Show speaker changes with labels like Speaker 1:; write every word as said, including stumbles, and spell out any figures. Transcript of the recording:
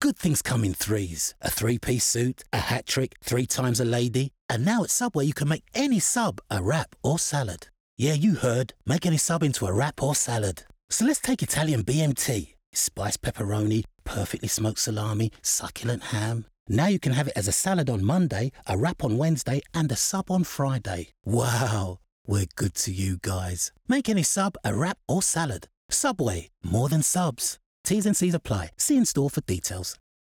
Speaker 1: Good things come in threes. A three-piece suit, a hat trick, three times a lady. And now at Subway you can make any sub a wrap or salad. Yeah, you heard. Make any sub into a wrap or salad. So let's take Italian B M T. Spiced pepperoni, perfectly smoked salami, succulent ham. Now you can have it as a salad on Monday, a wrap on Wednesday, and a sub on Friday. Wow, we're good to you guys. Make any sub a wrap or salad. Subway, more than subs. T's and C's apply. See in store for details.